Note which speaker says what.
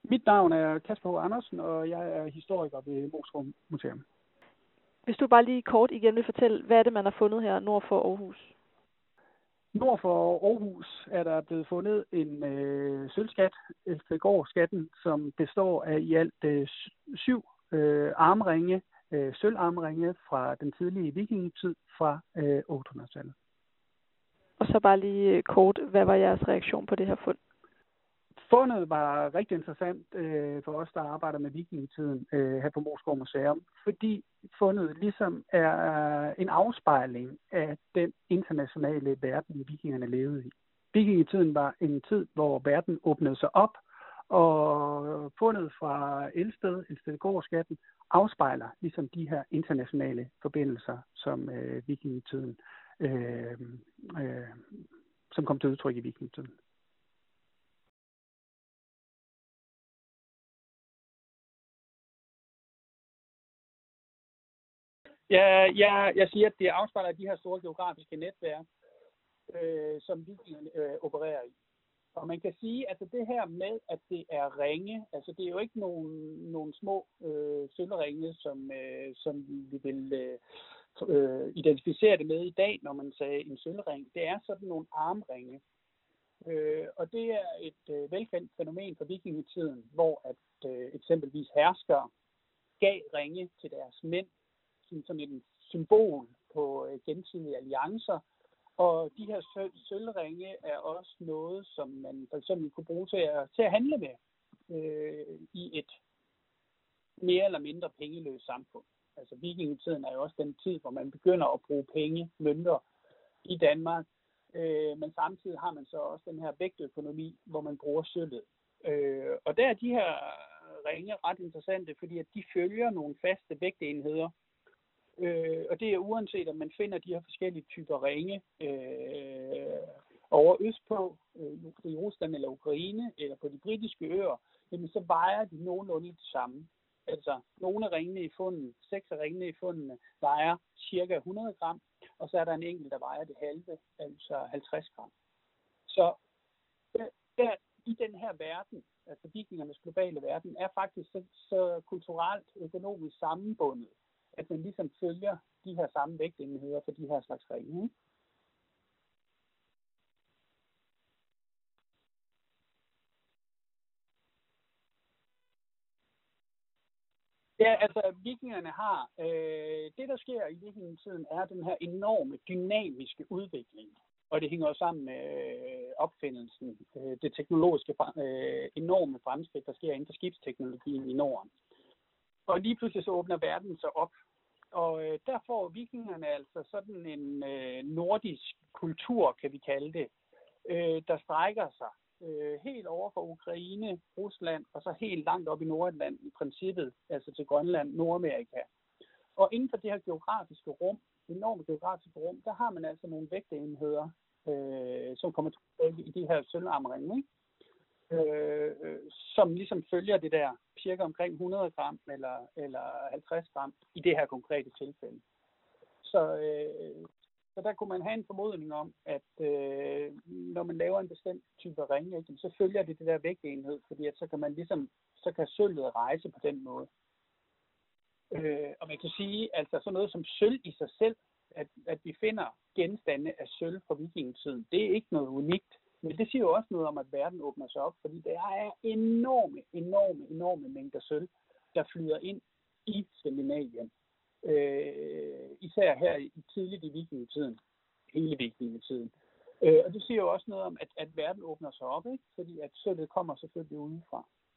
Speaker 1: Mit navn er Kasper H. Andersen, og jeg er historiker ved Moesgaard Museum.
Speaker 2: Hvis du bare lige kort igen vil fortælle, hvad er det, man har fundet her nord for Aarhus?
Speaker 1: Nord for Aarhus er der blevet fundet en sølvskat, Elstedgård-skatten, som består af i alt 7 armringe, sølvarmringe fra den tidlige vikingetid fra 800-tallet. Og
Speaker 2: så bare lige kort, hvad var jeres reaktion på det her fund?
Speaker 1: Fundet var rigtig interessant for os, der arbejder med vikingetiden her på Moesgaard Museum, fordi fundet ligesom er en afspejling af den internationale verden, vikingerne levede i. Vikingetiden var en tid, hvor verden åbnede sig op, og fundet fra Elstedgård-skatten afspejler ligesom de her internationale forbindelser, som vikingetiden, som kom til udtryk i vikingetiden. Jeg siger, at det afspejler de her store geografiske netværk, som vikingerne opererer i. Og man kan sige, at det her med, at det er ringe, altså det er jo ikke nogle små sølvringe, som vi vil identificere det med i dag, når man sagde en sølvring. Det er sådan nogle armringe. Og det er et velkendt fænomen fra vikingetiden, hvor at eksempelvis herskere gav ringe til deres mænd, som sådan et symbol på gensidige alliancer. Og de her sølvringe er også noget, som man for eksempel kunne bruge til at handle med i et mere eller mindre pengeløst samfund. Altså vikingetiden er jo også den tid, hvor man begynder at bruge penge, mønter i Danmark. Men samtidig har man så også den her vægtøkonomi, hvor man bruger sølvet. Og der er de her ringe ret interessante, fordi at de følger nogle faste vægtenheder. Og det er uanset, om man finder de her forskellige typer ringe over østpå, i Rusland eller Ukraine, eller på de britiske øer, jamen så vejer de nogenlunde det samme. Altså nogle af ringene i fundet, 6 af ringene i fundene, vejer cirka 100 gram, og så er der en enkelt, der vejer det halve, altså 50 gram. Så der, i den her verden, altså vikingernes globale verden, er faktisk så kulturelt, økonomisk sammenbundet, at man ligesom følger de her samme vægtenheder for de her slags ringe. Ja, altså vikingerne har, det der sker i vikingetiden er den her enorme dynamiske udvikling. Og det hænger jo sammen med opfindelsen, det teknologiske enorme fremskridt, der sker inden for skibsteknologien i Norden. Og lige pludselig så åbner verden sig op. Og der får vikingerne altså sådan en nordisk kultur, kan vi kalde det, der strækker sig helt over fra Ukraine, Rusland og så helt langt op i Nordatlanten i princippet, altså til Grønland, Nordamerika. Og inden for det her geografiske rum, enorme geografiske rum, der har man altså nogle vægtenheder, som kommer til i de her sølvarmringe, som ligesom følger det der cirka omkring 100 gram eller 50 gram i det her konkrete tilfælde. Så der kunne man have en formodning om, at når man laver en bestemt type ringe, så følger det der vægtenhed, fordi at så kan sølvet rejse på den måde. Og man kan sige, altså sådan noget som sølv i sig selv, at vi finder genstande af sølv fra vikingetiden, det er ikke noget unikt. Men det siger jo også noget om, at verden åbner sig op, fordi der er enorme mængder sølv, der flyder ind i Skandinavien. Især her tidligt i vikingetiden, hele vikingetiden. Og det siger jo også noget om, at verden åbner sig op, ikke? Fordi at sølvet kommer selvfølgelig udefra.